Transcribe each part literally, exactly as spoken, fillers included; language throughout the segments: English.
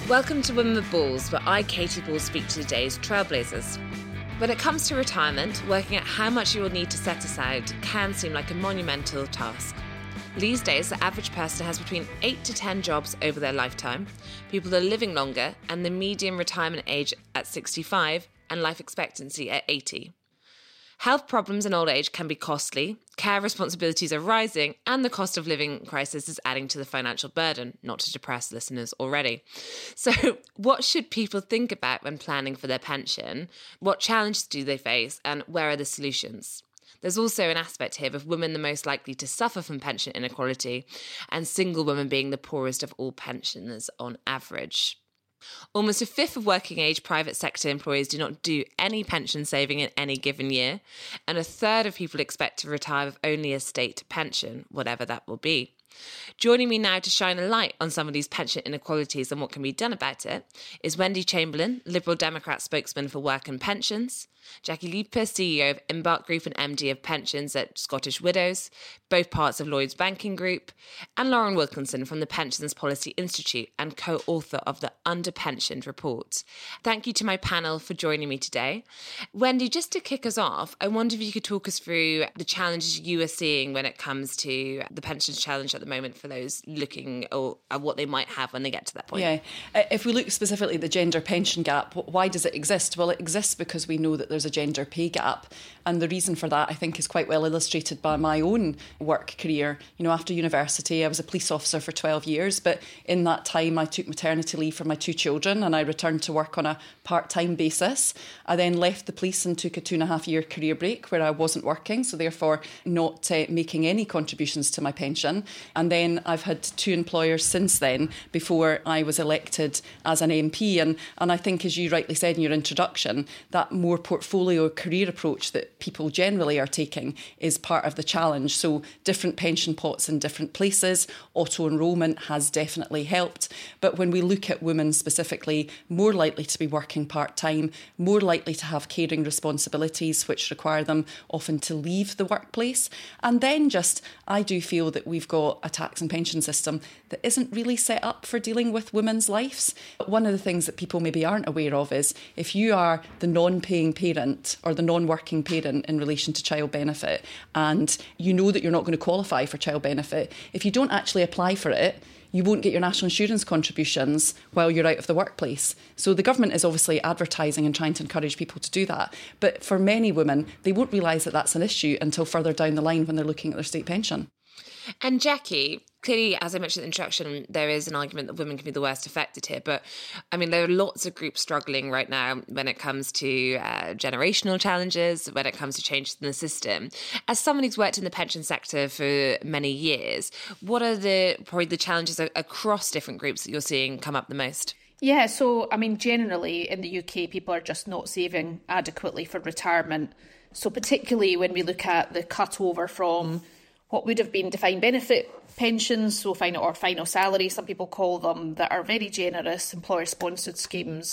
Welcome to Women with Balls, where I, Katie Ball, speak to today's trailblazers. When it comes to retirement, working out how much you will need to set aside can seem like a monumental task. These days, the average person has between eight to ten jobs over their lifetime, people are living longer, and the median retirement age at sixty-five and life expectancy at eighty. Health problems in old age can be costly, care responsibilities are rising, and the cost of living crisis is adding to the financial burden, not to depress listeners already. So what should people think about when planning for their pension? What challenges do they face, and where are the solutions? There's also an aspect here of women the most likely to suffer from pension inequality, and single women being the poorest of all pensioners on average. Almost a fifth of working-age private sector employees do not do any pension saving in any given year, and a third of people expect to retire with only a state pension, whatever that will be. Joining me now to shine a light on some of these pension inequalities and what can be done about it is Wendy Chamberlain, Liberal Democrat spokesman for Work and Pensions, Jackie Lieper, C E O of Embark Group and M D of Pensions at Scottish Widows, both parts of Lloyds Banking Group, and Lauren Wilkinson from the Pensions Policy Institute and co-author of the Underpensioned Report. Thank you to my panel for joining me today. Wendy, just to kick us off, I wonder if you could talk us through the challenges you are seeing when it comes to the pensions challenge at the moment for those looking or at what they might have when they get to that point. Yeah, if we look specifically at the gender pension gap, why does it exist? Well, it exists because we know that there's a gender pay gap. And the reason for that, I think, is quite well illustrated by my own work career. You know, after university, I was a police officer for twelve years, but in that time, I took maternity leave for my two children and I returned to work on a part-time basis. I then left the police and took a two and a half year career break where I wasn't working, so therefore not uh, making any contributions to my pension. And then I've had two employers since then before I was elected as an M P. And, and I think, as you rightly said in your introduction, that more portfolio career approach that people generally are taking is part of the challenge. So different pension pots in different places, auto-enrolment has definitely helped. But when we look at women specifically, more likely to be working part-time, more likely to have caring responsibilities which require them often to leave the workplace. And then just, I do feel that we've got a tax and pension system that isn't really set up for dealing with women's lives. But one of the things that people maybe aren't aware of is if you are the non-paying parent or the non-working parent in relation to child benefit and you know that you're not going to qualify for child benefit, if you don't actually apply for it, you won't get your national insurance contributions while you're out of the workplace. So the government is obviously advertising and trying to encourage people to do that. But for many women, they won't realise that that's an issue until further down the line when they're looking at their state pension. And Jackie, clearly, as I mentioned in the introduction, there is an argument that women can be the worst affected here. But, I mean, there are lots of groups struggling right now when it comes to uh, generational challenges, when it comes to changes in the system. As someone who's worked in the pension sector for many years, what are the probably the challenges across different groups that you're seeing come up the most? Yeah, so, I mean, generally in the U K, people are just not saving adequately for retirement. So particularly when we look at the cut-over from what would have been defined benefit pensions, so final or final salary, some people call them, that are very generous employer-sponsored schemes,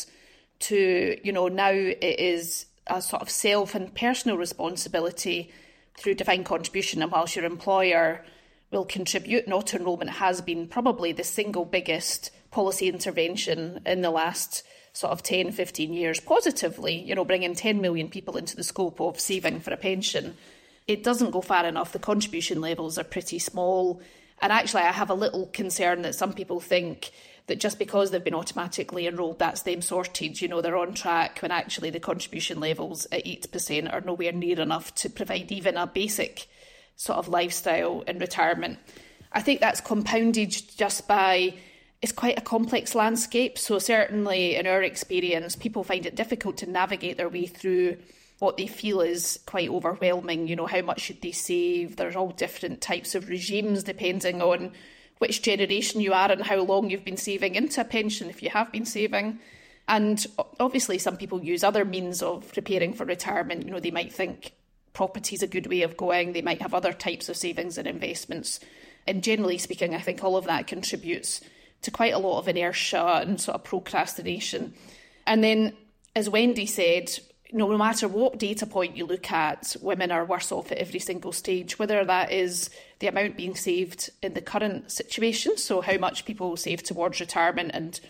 to, you know, now it is a sort of self and personal responsibility through defined contribution. And whilst your employer will contribute, and auto-enrolment has been probably the single biggest policy intervention in the last sort of ten, fifteen years positively, you know, bringing ten million people into the scope of saving for a pension. It doesn't go far enough. The contribution levels are pretty small. And actually, I have a little concern that some people think that just because they've been automatically enrolled, that's them sorted. You know, they're on track, when actually the contribution levels at eight percent are nowhere near enough to provide even a basic sort of lifestyle in retirement. I think that's compounded just by, it's quite a complex landscape. So certainly in our experience, people find it difficult to navigate their way through what they feel is quite overwhelming. You know, how much should they save? There's all different types of regimes depending on which generation you are and how long you've been saving into a pension, if you have been saving. And obviously some people use other means of preparing for retirement. You know, they might think property is a good way of going. They might have other types of savings and investments. And generally speaking, I think all of that contributes to quite a lot of inertia and sort of procrastination. And then, as Wendy said, no matter what data point you look at, women are worse off at every single stage, whether that is the amount being saved in the current situation, so how much people save towards retirement and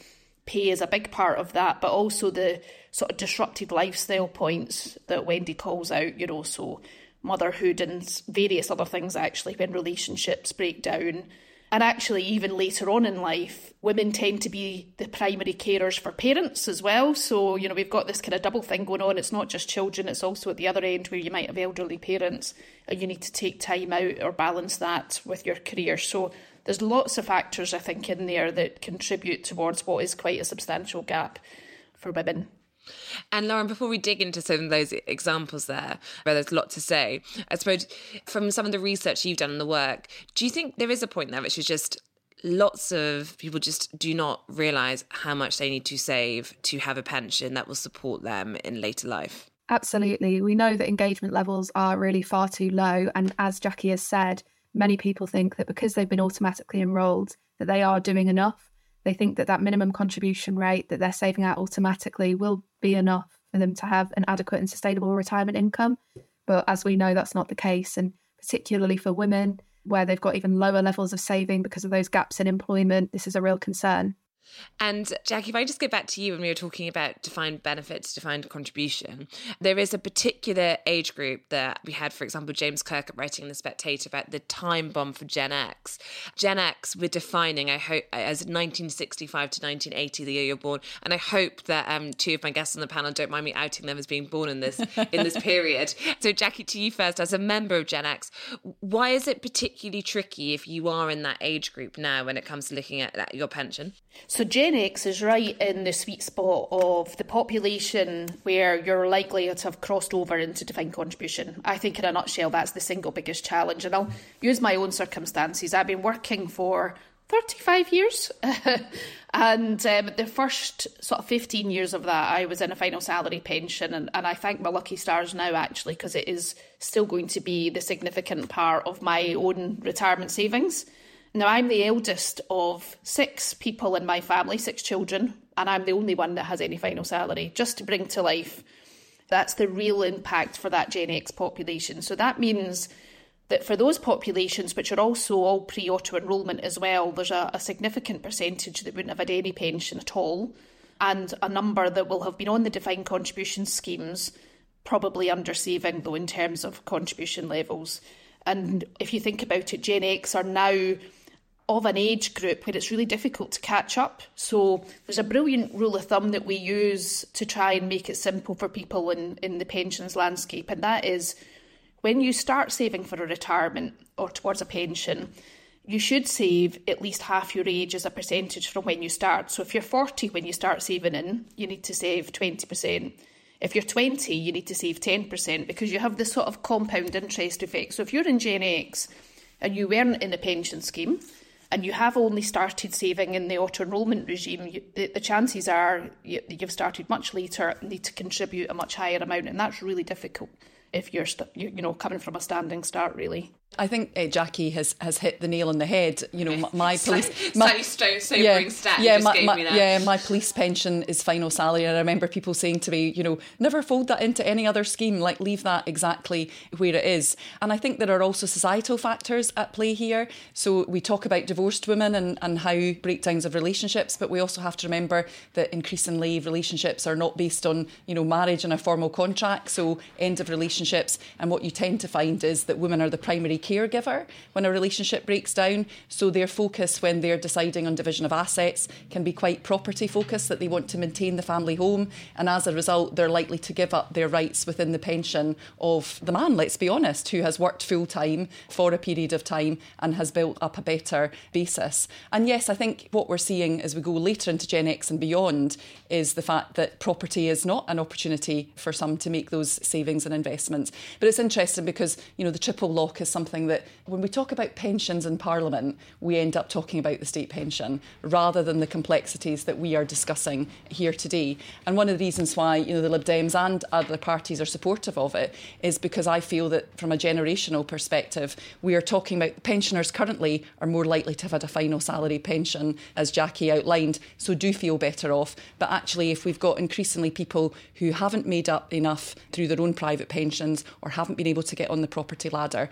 pay is a big part of that, but also the sort of disrupted lifestyle points that Wendy calls out, you know, so motherhood and various other things actually when relationships break down. And actually, even later on in life, women tend to be the primary carers for parents as well. So, you know, we've got this kind of double thing going on. It's not just children, it's also at the other end where you might have elderly parents and you need to take time out or balance that with your career. So there's lots of factors, I think, in there that contribute towards what is quite a substantial gap for women. And Lauren, before we dig into some of those examples there, where there's a lot to say, I suppose from some of the research you've done in the work, do you think there is a point there which is just lots of people just do not realise how much they need to save to have a pension that will support them in later life? Absolutely. We know that engagement levels are really far too low. And as Jackie has said, many people think that because they've been automatically enrolled, that they are doing enough. They think that that minimum contribution rate that they're saving out automatically will be enough for them to have an adequate and sustainable retirement income. But as we know, that's not the case. And particularly for women, where they've got even lower levels of saving because of those gaps in employment, this is a real concern. And Jackie, if I just go back to you when we were talking about defined benefits, defined contribution, there is a particular age group that we had, for example, James Kirk writing in The Spectator about the time bomb for Gen X. Gen X we're defining, I hope, as nineteen sixty-five to nineteen eighty, the year you're born. And I hope that um, two of my guests on the panel don't mind me outing them as being born in this in this period. So Jackie, to you first, as a member of Gen X, why is it particularly tricky if you are in that age group now when it comes to looking at, at your pension? So Gen X is right in the sweet spot of the population where you're likely to have crossed over into defined contribution. I think in a nutshell, that's the single biggest challenge. And I'll use my own circumstances. I've been working for thirty-five years. and um, the first sort of fifteen years of that, I was in a final salary pension. And, and I thank my lucky stars now, actually, because it is still going to be the significant part of my own retirement savings. Now, I'm the eldest of six people in my family, six children, and I'm the only one that has any final salary, just to bring to life. That's the real impact for that Gen X population. So that means that for those populations, which are also all pre-auto enrolment as well, there's a, a significant percentage that wouldn't have had any pension at all, and a number that will have been on the defined contribution schemes, probably under saving, though, in terms of contribution levels. And if you think about it, Gen X are now of an age group where it's really difficult to catch up. So there's a brilliant rule of thumb that we use to try and make it simple for people in, in the pensions landscape, and that is when you start saving for a retirement or towards a pension, you should save at least half your age as a percentage from when you start. So if you're forty when you start saving in, you need to save twenty percent. If you're twenty, you need to save ten percent because you have this sort of compound interest effect. So if you're in Gen X and you weren't in a pension scheme and you have only started saving in the auto-enrolment regime, you, the, the chances are you, you've started much later and need to contribute a much higher amount. And that's really difficult if you're, st- you, you know, coming from a standing start, really. I think uh, Jackie has, has hit the nail on the head. You know, my, my police... So, my, so sobering yeah, stat yeah, just my, gave my, me that. Yeah, my police pension is final salary. And I remember people saying to me, you know, never fold that into any other scheme, like leave that exactly where it is. And I think there are also societal factors at play here. So we talk about divorced women and, and how breakdowns of relationships, but we also have to remember that increasingly relationships are not based on, you know, marriage and a formal contract. So end of relationships. And what you tend to find is that women are the primary caregiver when a relationship breaks down. So their focus when they're deciding on division of assets can be quite property focused, that they want to maintain the family home. And as a result, they're likely to give up their rights within the pension of the man, let's be honest, who has worked full time for a period of time and has built up a better basis. And yes, I think what we're seeing as we go later into Gen X and beyond is the fact that property is not an opportunity for some to make those savings and investments. But it's interesting because, you know, the triple lock is something that when we talk about pensions in Parliament, we end up talking about the state pension rather than the complexities that we are discussing here today. And one of the reasons why, you know, the Lib Dems and other parties are supportive of it is because I feel that from a generational perspective, we are talking about pensioners currently are more likely to have had a final salary pension, as Jackie outlined, so do feel better off. But actually, if we've got increasingly people who haven't made up enough through their own private pensions or haven't been able to get on the property ladder, it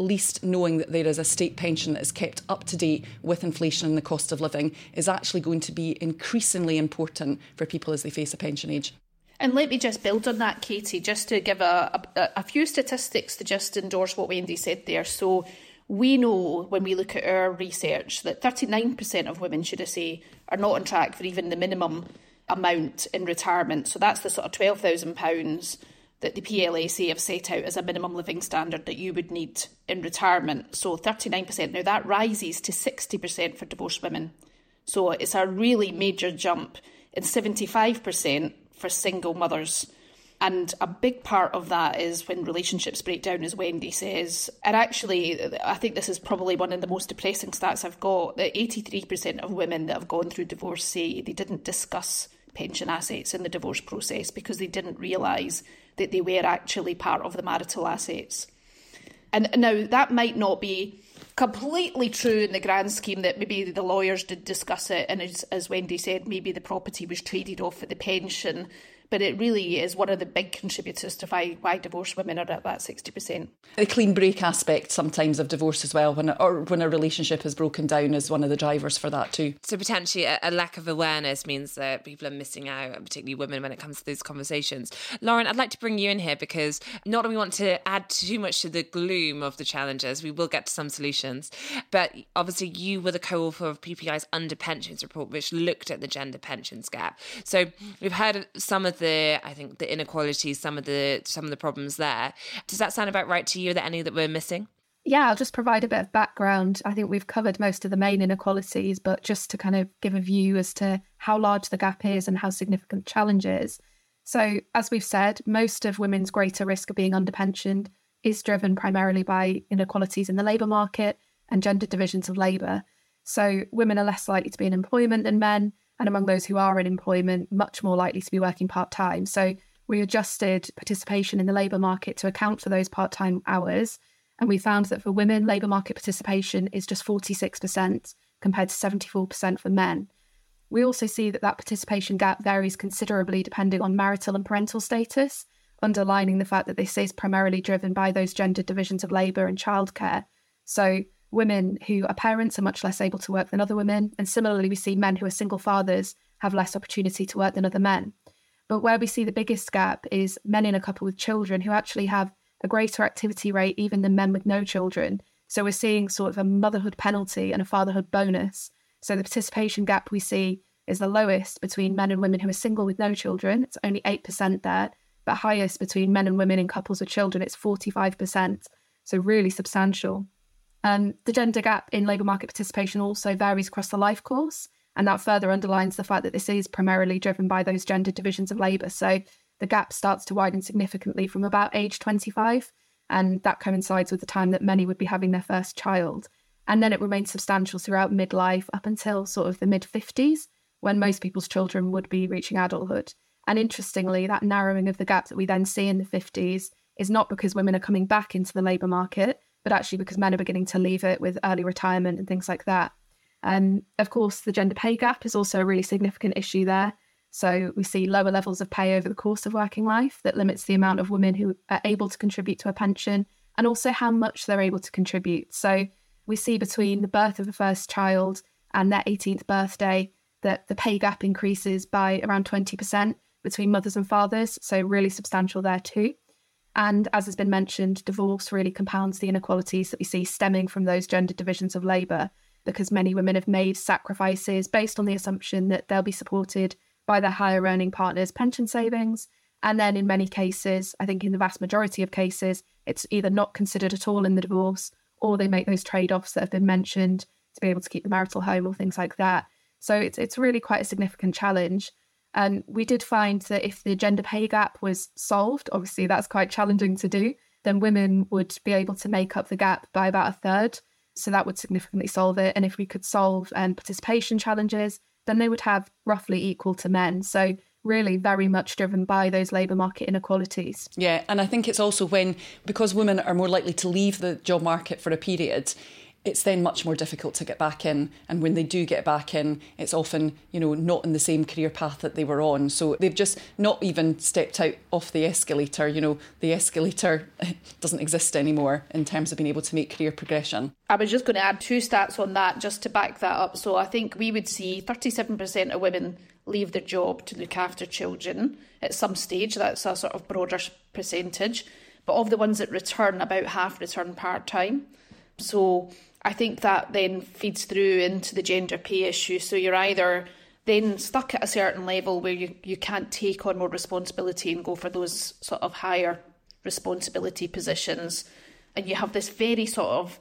least knowing that there is a state pension that is kept up to date with inflation and the cost of living is actually going to be increasingly important for people as they face a pension age. And let me just build on that, Katie, just to give a, a, a few statistics to just endorse what Wendy said there. So we know when we look at our research that thirty-nine percent of women, should I say, are not on track for even the minimum amount in retirement. So that's the sort of twelve thousand pounds that the P L S A have set out as a minimum living standard that you would need in retirement. So thirty-nine percent. Now that rises to sixty percent for divorced women. So it's a really major jump, and seventy-five percent for single mothers. And a big part of that is when relationships break down, as Wendy says. And actually, I think this is probably one of the most depressing stats I've got, that eighty-three percent of women that have gone through divorce say they didn't discuss pension assets in the divorce process because they didn't realise that they were actually part of the marital assets. And now that might not be completely true in the grand scheme, that maybe the lawyers did discuss it, and as, as Wendy said, maybe the property was traded off for the pension. But it really is one of the big contributors to why, why divorced women are at that sixty percent. The clean break aspect sometimes of divorce as well, when a, or when a relationship has broken down, is one of the drivers for that too. So potentially a, a lack of awareness means that people are missing out, and particularly women, when it comes to those conversations. Lauren, I'd like to bring you in here because not that we want to add too much to the gloom of the challenges, we will get to some solutions, but obviously you were the co-author of P P I's Under Pensions report, which looked at the gender pensions gap. So we've heard some of the The, I think the inequalities, some of the some of the problems there. Does that sound about right to you? Are there any that we're missing? Yeah, I'll just provide a bit of background. I think we've covered most of the main inequalities, but just to kind of give a view as to how large the gap is and how significant the challenge is. So, as we've said, most of women's greater risk of being underpensioned is driven primarily by inequalities in the labour market and gender divisions of labour. So, women are less likely to be in employment than men, and among those who are in employment, much more likely to be working part-time. So we adjusted participation in the labour market to account for those part-time hours. And we found that for women, labour market participation is just forty-six percent compared to seventy-four percent for men. We also see that that participation gap varies considerably depending on marital and parental status, underlining the fact that this is primarily driven by those gender divisions of labour and childcare. So women who are parents are much less able to work than other women. And similarly, we see men who are single fathers have less opportunity to work than other men. But where we see the biggest gap is men in a couple with children who actually have a greater activity rate even than men with no children. So we're seeing sort of a motherhood penalty and a fatherhood bonus. So the participation gap we see is the lowest between men and women who are single with no children. It's only eight percent there, but highest between men and women in couples with children. It's forty-five percent. So really substantial. Um, the gender gap in labour market participation also varies across the life course, and that further underlines the fact that this is primarily driven by those gender divisions of labour. So the gap starts to widen significantly from about age twenty-five, and that coincides with the time that many would be having their first child. And then it remains substantial throughout midlife up until sort of the mid-fifties, when most people's children would be reaching adulthood. And interestingly, that narrowing of the gap that we then see in the fifties is not because women are coming back into the labour market, but actually because men are beginning to leave it with early retirement and things like that. And of course, the gender pay gap is also a really significant issue there. So we see lower levels of pay over the course of working life that limits the amount of women who are able to contribute to a pension, and also how much they're able to contribute. So we see between the birth of the first child and their eighteenth birthday that the pay gap increases by around twenty percent between mothers and fathers. So really substantial there too. And as has been mentioned, divorce really compounds the inequalities that we see stemming from those gender divisions of labour, because many women have made sacrifices based on the assumption that they'll be supported by their higher earning partner's pension savings. And then in many cases, I think in the vast majority of cases, it's either not considered at all in the divorce, or they make those trade-offs that have been mentioned to be able to keep the marital home or things like that. So it's it's really quite a significant challenge. And we did find that if the gender pay gap was solved, obviously that's quite challenging to do, then women would be able to make up the gap by about a third. So that would significantly solve it. And if we could solve um, participation challenges, then they would have roughly equal to men. So really very much driven by those labour market inequalities. Yeah, and I think it's also when, because women are more likely to leave the job market for a period, it's then much more difficult to get back in. And when they do get back in, it's often, you know, not in the same career path that they were on. So they've just not even stepped out off the escalator. You know, the escalator doesn't exist anymore in terms of being able to make career progression. I was just going to add two stats on that just to back that up. So I think we would see thirty-seven percent of women leave their job to look after children at some stage. That's a sort of broader percentage. But of the ones that return, about half return part-time. So I think that then feeds through into the gender pay issue. So you're either then stuck at a certain level where you, you can't take on more responsibility and go for those sort of higher responsibility positions. And you have this very sort of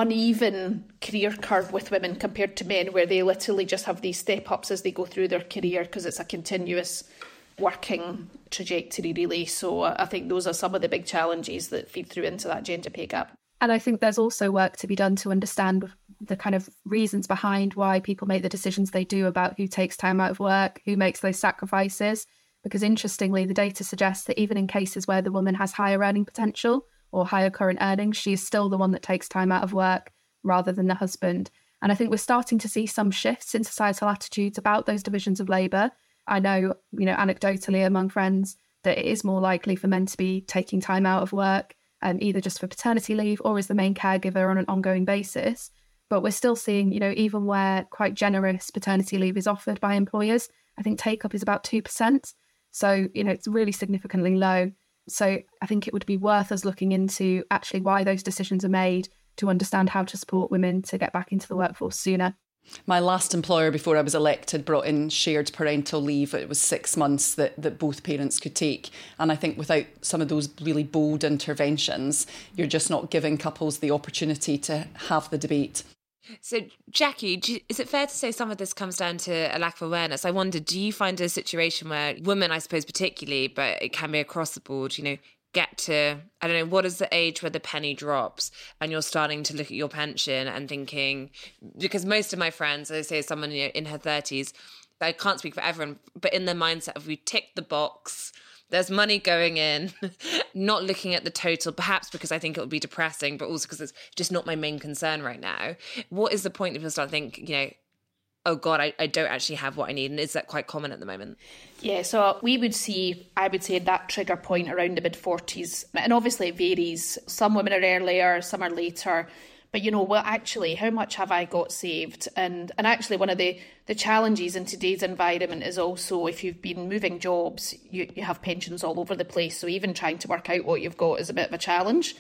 uneven career curve with women compared to men, where they literally just have these step-ups as they go through their career because it's a continuous working trajectory, really. So I think those are some of the big challenges that feed through into that gender pay gap. And I think there's also work to be done to understand the kind of reasons behind why people make the decisions they do about who takes time out of work, who makes those sacrifices. Because interestingly, the data suggests that even in cases where the woman has higher earning potential or higher current earnings, she is still the one that takes time out of work rather than the husband. And I think we're starting to see some shifts in societal attitudes about those divisions of labour. I know, you know, anecdotally among friends that it is more likely for men to be taking time out of work, Um, either just for paternity leave or as the main caregiver on an ongoing basis. But we're still seeing, you know, even where quite generous paternity leave is offered by employers, I think take-up is about two percent. So, you know, it's really significantly low. So I think it would be worth us looking into actually why those decisions are made to understand how to support women to get back into the workforce sooner. My last employer before I was elected brought in shared parental leave. It was six months that, that both parents could take. And I think without some of those really bold interventions, you're just not giving couples the opportunity to have the debate. So, Jackie, do you, is it fair to say some of this comes down to a lack of awareness? I wonder, do you find a situation where women, I suppose particularly, but it can be across the board, you know, get to, I don't know, what is the age where the penny drops and you're starting to look at your pension and thinking, because most of my friends, I say someone, you know, in her thirties, I can't speak for everyone, but in their mindset of we tick the box, there's money going in, not looking at the total, perhaps because I think it would be depressing, but also because it's just not my main concern right now. What is the point if you start thinking, you know, oh God, I, I don't actually have what I need? And is that quite common at the moment? Yeah, so we would see, I would say, that trigger point around the mid-forties. And obviously it varies. Some women are earlier, some are later. But, you know, well, actually, how much have I got saved? And and actually one of the, the challenges in today's environment is also if you've been moving jobs, you, you have pensions all over the place. So even trying to work out what you've got is a bit of a challenge.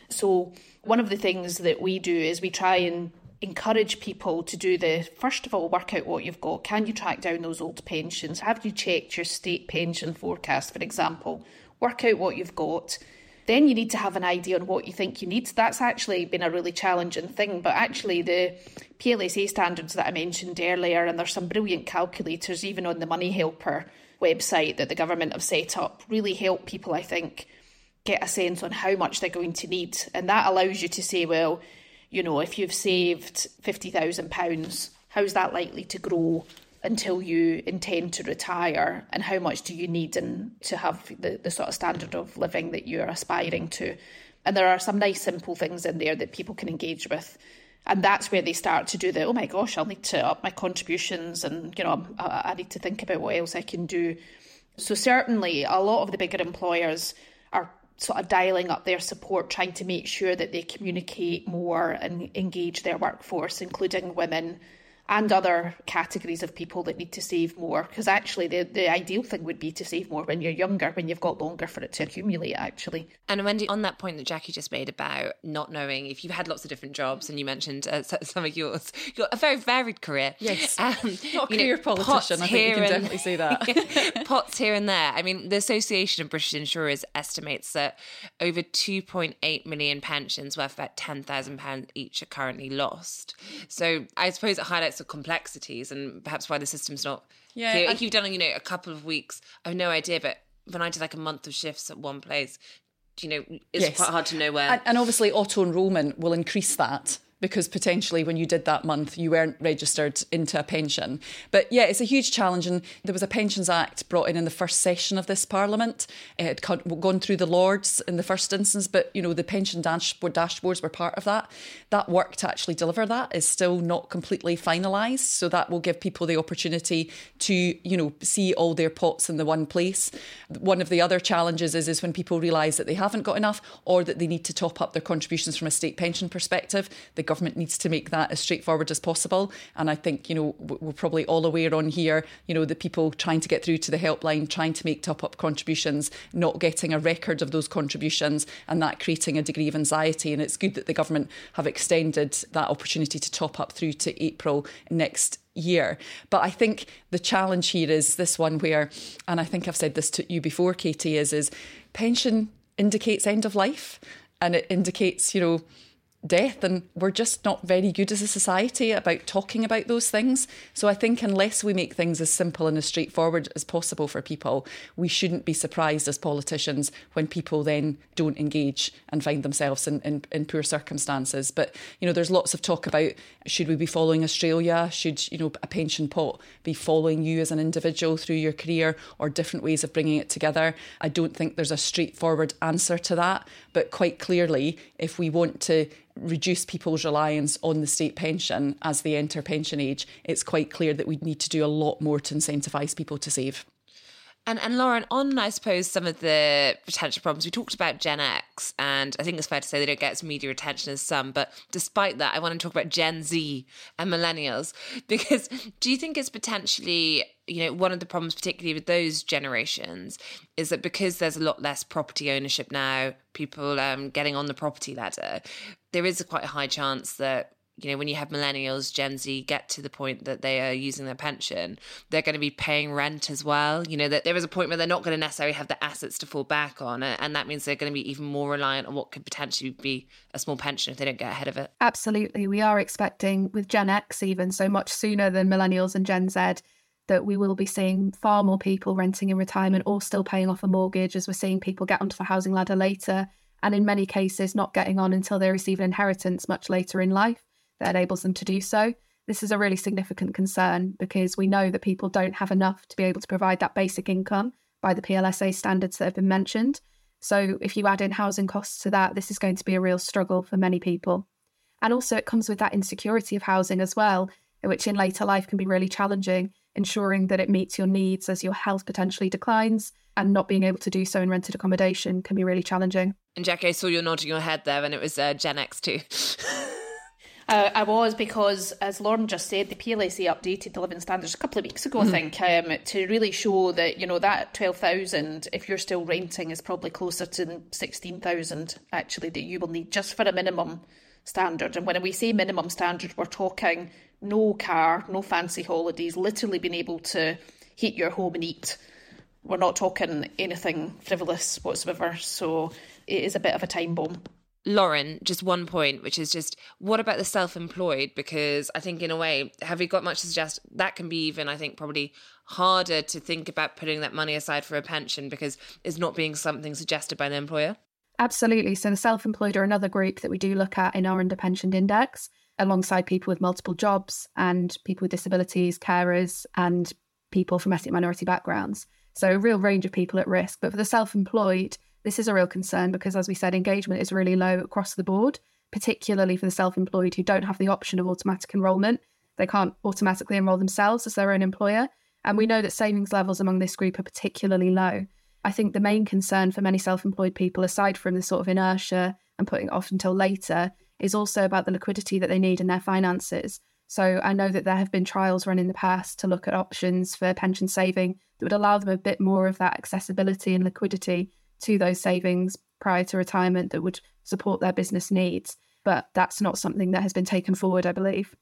So one of the things that we do is we try and encourage people to do the, first of all, work out what you've got. Can you track down those old pensions? Have you checked your state pension forecast, for example? Work out what you've got. Then you need to have an idea on what you think you need. That's actually been a really challenging thing. But actually the P L S A standards that I mentioned earlier, and there's some brilliant calculators even on the Money Helper website that the government have set up, really help people, I think, get a sense on how much they're going to need. And that allows you to say, well, you know, if you've saved fifty thousand pounds, how's that likely to grow until you intend to retire? And how much do you need in, to have the, the sort of standard of living that you're aspiring to? And there are some nice simple things in there that people can engage with. And that's where they start to do the, oh my gosh, I'll need to up my contributions and, you know, I, I need to think about what else I can do. So certainly a lot of the bigger employers are sort of dialing up their support, trying to make sure that they communicate more and engage their workforce, including women and other categories of people that need to save more. Because actually the, the ideal thing would be to save more when you're younger, when you've got longer for it to accumulate, actually. And Wendy, on that point that Jackie just made about not knowing, if you've had lots of different jobs, and you mentioned uh, some of yours, you've got a very varied career. Yes, um, not a career know, politician, I think you can and, definitely say that. Pots here and there. I mean, the Association of British Insurers estimates that over two point eight million pensions worth about ten thousand pounds each are currently lost. So I suppose it highlights the complexities and perhaps why the system's not yeah clear. I, If you've done, you know, a couple of weeks, I have no idea, but when I did like a month of shifts at one place, you know, it's yes. quite hard to know where. And, and obviously auto enrolment will increase that because potentially when you did that month, you weren't registered into a pension. But yeah, it's a huge challenge. And there was a Pensions Act brought in in the first session of this Parliament. It had gone through the Lords in the first instance, but, you know, the pension dashboard dashboards were part of that. That work to actually deliver that is still not completely finalised. So that will give people the opportunity to, you know, see all their pots in the one place. One of the other challenges is, is when people realise that they haven't got enough or that they need to top up their contributions from a state pension perspective. The government needs to make that as straightforward as possible. And I think, you know, we're probably all aware on here, you know, the people trying to get through to the helpline, trying to make top up contributions, not getting a record of those contributions, and that creating a degree of anxiety. And it's good that the government have extended that opportunity to top up through to April next year. But I think the challenge here is this one where, and I think I've said this to you before, Katie, is, is pension indicates end of life, and it indicates, you know, death, and we're just not very good as a society about talking about those things. So I think unless we make things as simple and as straightforward as possible for people, we shouldn't be surprised as politicians when people then don't engage and find themselves in, in, in poor circumstances. But, you know, there's lots of talk about, should we be following Australia? Should, you know, a pension pot be following you as an individual through your career, or different ways of bringing it together? I don't think there's a straightforward answer to that. But quite clearly, if we want to reduce people's reliance on the state pension as they enter pension age, it's quite clear that we need to do a lot more to incentivise people to save. And, and Lauren, on, I suppose, some of the potential problems, we talked about Gen X, and I think it's fair to say they don't get as media attention as some, but despite that, I want to talk about Gen Z and millennials, because do you think it's potentially, you know, one of the problems, particularly with those generations, is that because there's a lot less property ownership now, people um, getting on the property ladder, there is a quite a high chance that, you know, when you have millennials, Gen Z get to the point that they are using their pension, they're going to be paying rent as well. You know, that there is a point where they're not going to necessarily have the assets to fall back on. And that means they're going to be even more reliant on what could potentially be a small pension if they don't get ahead of it. Absolutely. We are expecting, with Gen X even, so much sooner than millennials and Gen Z, that we will be seeing far more people renting in retirement or still paying off a mortgage, as we're seeing people get onto the housing ladder later. And in many cases, not getting on until they receive an inheritance much later in life that enables them to do so. This is a really significant concern because we know that people don't have enough to be able to provide that basic income by the P L S A standards that have been mentioned. So if you add in housing costs to that, this is going to be a real struggle for many people. And also it comes with that insecurity of housing as well, which in later life can be really challenging, ensuring that it meets your needs as your health potentially declines, and not being able to do so in rented accommodation can be really challenging. And Jackie, I saw you nodding your head there, and it was uh, Gen X too. Uh, I was, because, as Lauren just said, the P L S A updated the living standards a couple of weeks ago, mm. I think, um, to really show that, you know, that twelve thousand, if you're still renting, is probably closer to sixteen thousand, actually, that you will need just for a minimum standard. And when we say minimum standard, we're talking no car, no fancy holidays, literally being able to heat your home and eat. We're not talking anything frivolous whatsoever. So it is a bit of a time bomb. Lauren, just one point, which is just, what about the self-employed? Because I think in a way, have we got much to suggest? That can be even, I think, probably harder to think about putting that money aside for a pension because it's not being something suggested by the employer. Absolutely. So the self-employed are another group that we do look at in our underpensioned index, alongside people with multiple jobs and people with disabilities, carers, and people from ethnic minority backgrounds. So a real range of people at risk. But for the self-employed, this is a real concern because, as we said, engagement is really low across the board, particularly for the self-employed who don't have the option of automatic enrolment. They can't automatically enrol themselves as their own employer. And we know that savings levels among this group are particularly low. I think the main concern for many self-employed people, aside from the sort of inertia and putting it off until later, is also about the liquidity that they need in their finances. So I know that there have been trials run in the past to look at options for pension saving that would allow them a bit more of that accessibility and liquidity to those savings prior to retirement that would support their business needs. But that's not something that has been taken forward, I believe.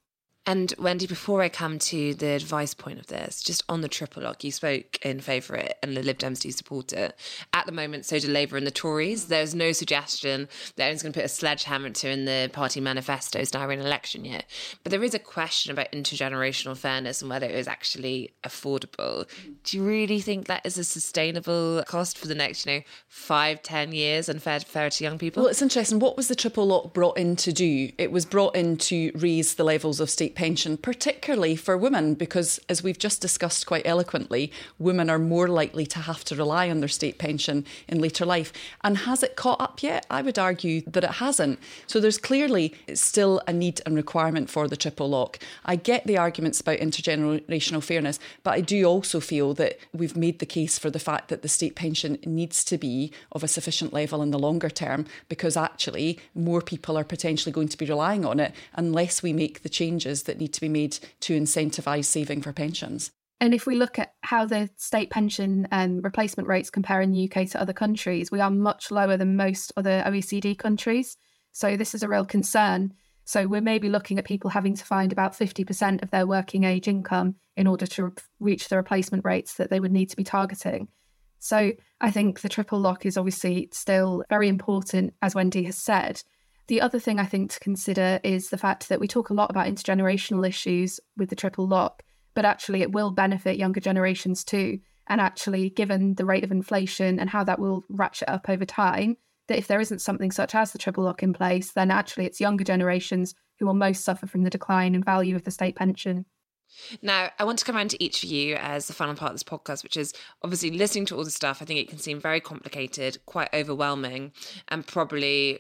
And Wendy, before I come to the advice point of this, just on the triple lock, you spoke in favour of it and the Lib Dems do support it. At the moment, so do Labour and the Tories. There's no suggestion that anyone's going to put a sledgehammer to in the party manifestos now we're in election yet. But there is a question about intergenerational fairness and whether it is actually affordable. Do you really think that is a sustainable cost for the next, you know, five, ten years and fair, fair to young people? Well, it's interesting. What was the triple lock brought in to do? It was brought in to raise the levels of state pension, particularly for women, because as we've just discussed quite eloquently, women are more likely to have to rely on their state pension in later life. And has it caught up yet? I would argue that it hasn't. So there's clearly still a need and requirement for the triple lock. I get the arguments about intergenerational fairness, but I do also feel that we've made the case for the fact that the state pension needs to be of a sufficient level in the longer term, because actually more people are potentially going to be relying on it unless we make the changes that need to be made to incentivise saving for pensions. And if we look at how the state pension um, replacement rates compare in the U K to other countries, we are much lower than most other O E C D countries. So this is a real concern. So we're maybe looking at people having to find about fifty percent of their working age income in order to re- reach the replacement rates that they would need to be targeting. So I think the triple lock is obviously still very important, as Wendy has said. The other thing I think to consider is the fact that we talk a lot about intergenerational issues with the triple lock, but actually it will benefit younger generations too. And actually, given the rate of inflation and how that will ratchet up over time, that if there isn't something such as the triple lock in place, then actually it's younger generations who will most suffer from the decline in value of the state pension. Now, I want to come around to each of you as the final part of this podcast, which is obviously listening to all the stuff. I think it can seem very complicated, quite overwhelming, and probably...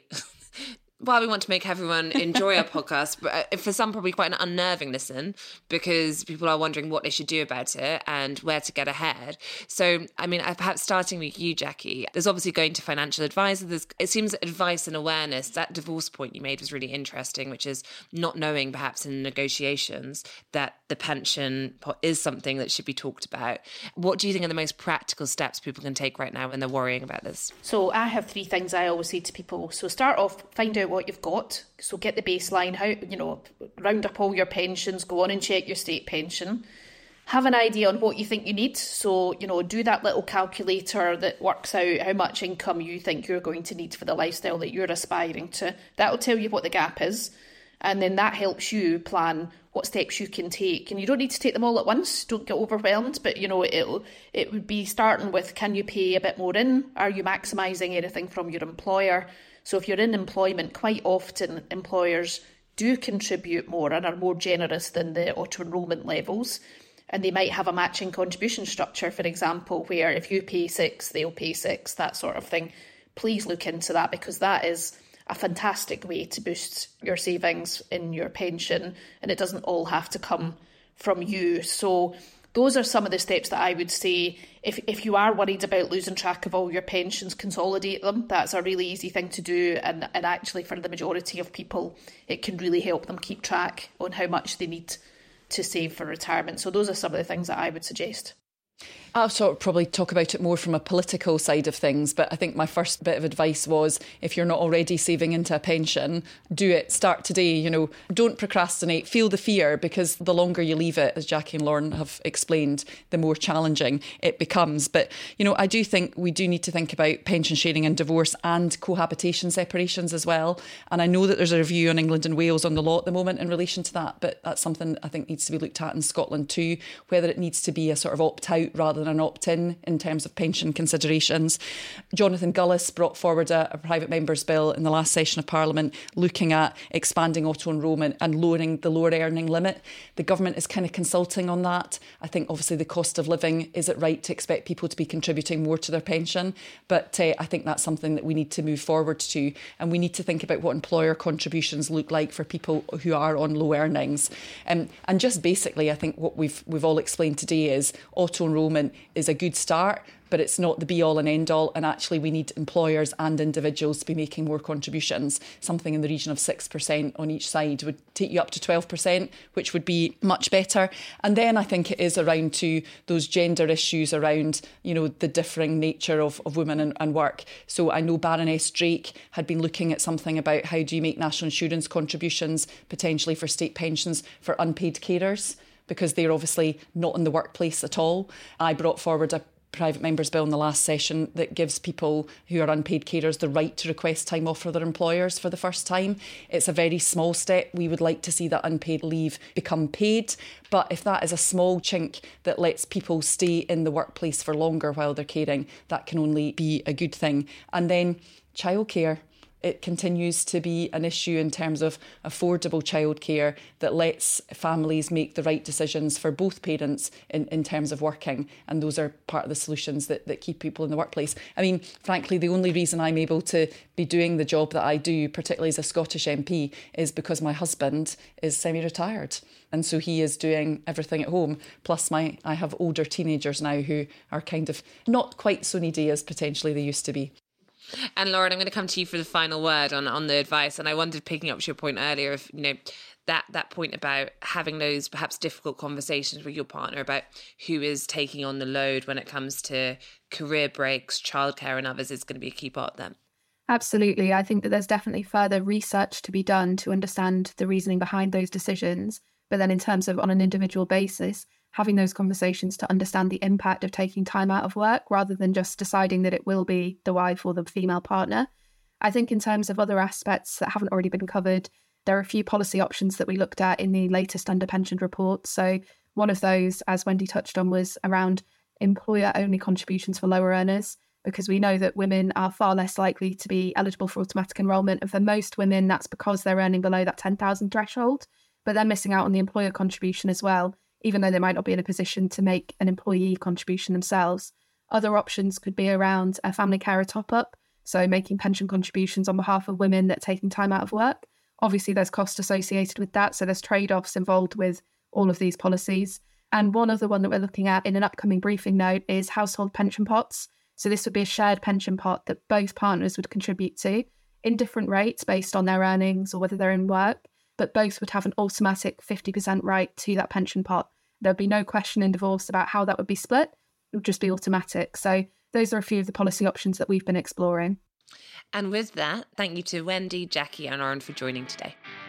Well, we want to make everyone enjoy our podcast, but for some probably quite an unnerving listen, because people are wondering what they should do about it and where to get ahead. So, I mean, perhaps starting with you, Jackie, there's obviously going to financial advisor. There's, it seems that advice and awareness, that divorce point you made was really interesting, which is not knowing perhaps in negotiations that the pension pot is something that should be talked about. What do you think are the most practical steps people can take right now when they're worrying about this? So I have three things I always say to people. So start off, find out what you've got. So get the baseline, how, you know, round up all your pensions, go on and check your state pension. Have an idea on what you think you need. So, you know, do that little calculator that works out how much income you think you're going to need for the lifestyle that you're aspiring to. That'll tell you what the gap is. And then that helps you plan what steps you can take. And you don't need to take them all at once. Don't get overwhelmed. But, you know, it'll, it would be starting with, can you pay a bit more in? Are you maximising anything from your employer? So if you're in employment, quite often employers do contribute more and are more generous than the auto-enrolment levels. And they might have a matching contribution structure, for example, where if you pay six, they'll pay six, that sort of thing. Please look into that, because that is a fantastic way to boost your savings in your pension, and it doesn't all have to come from you. So those are some of the steps that I would say. If if you are worried about losing track of all your pensions, consolidate them. That's a really easy thing to do, and, and actually for the majority of people, it can really help them keep track on how much they need to save for retirement. So those are some of the things that I would suggest. I'll sort of probably talk about it more from a political side of things, but I think my first bit of advice was, if you're not already saving into a pension, do it. Start today. You know, don't procrastinate. Feel the fear, because the longer you leave it, as Jackie and Lauren have explained, the more challenging it becomes. But, you know, I do think we do need to think about pension sharing and divorce and cohabitation separations as well. And I know that there's a review on England and Wales on the law at the moment in relation to that, but that's something I think needs to be looked at in Scotland too, whether it needs to be a sort of opt-out rather than an opt-in in terms of pension considerations. Jonathan Gullis brought forward a, a private member's bill in the last session of Parliament looking at expanding auto-enrolment and lowering the lower earning limit. The government is kind of consulting on that. I think obviously the cost of living, is it right to expect people to be contributing more to their pension? But uh, I think that's something that we need to move forward to, and we need to think about what employer contributions look like for people who are on low earnings. Um, and just basically, I think what we've we've all explained today is auto-enrolment is a good start, but it's not the be-all and end-all. And actually, we need employers and individuals to be making more contributions. Something in the region of six percent on each side would take you up to twelve percent, which would be much better. And then I think it is around to those gender issues around, you know, the differing nature of, of women and, and work. So I know Baroness Drake had been looking at something about how do you make national insurance contributions potentially for state pensions for unpaid carers, because they're obviously not in the workplace at all. I brought forward a private member's bill in the last session that gives people who are unpaid carers the right to request time off for their employers for the first time. It's a very small step. We would like to see that unpaid leave become paid. But if that is a small chink that lets people stay in the workplace for longer while they're caring, that can only be a good thing. And then childcare. It continues to be an issue in terms of affordable childcare that lets families make the right decisions for both parents in, in terms of working. And those are part of the solutions that, that keep people in the workplace. I mean, frankly, the only reason I'm able to be doing the job that I do, particularly as a Scottish M P, is because my husband is semi-retired. And so he is doing everything at home. Plus, my I have older teenagers now who are kind of not quite so needy as potentially they used to be. And Lauren, I'm going to come to you for the final word on, on the advice. And I wondered, picking up to your point earlier, of, you know, that that point about having those perhaps difficult conversations with your partner about who is taking on the load when it comes to career breaks, childcare and others is going to be a key part of them. Absolutely. I think that there's definitely further research to be done to understand the reasoning behind those decisions. But then in terms of on an individual basis, having those conversations to understand the impact of taking time out of work rather than just deciding that it will be the wife or the female partner. I think in terms of other aspects that haven't already been covered, there are a few policy options that we looked at in the latest underpensioned report. So one of those, as Wendy touched on, was around employer-only contributions for lower earners, because we know that women are far less likely to be eligible for automatic enrolment. And for most women, that's because they're earning below that ten thousand threshold, but they're missing out on the employer contribution as well, even though they might not be in a position to make an employee contribution themselves. Other options could be around a family carer top-up, so making pension contributions on behalf of women that are taking time out of work. Obviously, there's cost associated with that, so there's trade-offs involved with all of these policies. And one other one that we're looking at in an upcoming briefing note is household pension pots. So this would be a shared pension pot that both partners would contribute to in different rates based on their earnings or whether they're in work, but both would have an automatic fifty percent right to that pension pot. There'd be no question in divorce about how that would be split. It would just be automatic. So those are a few of the policy options that we've been exploring. And with that, thank you to Wendy, Jackie and Lauren for joining today.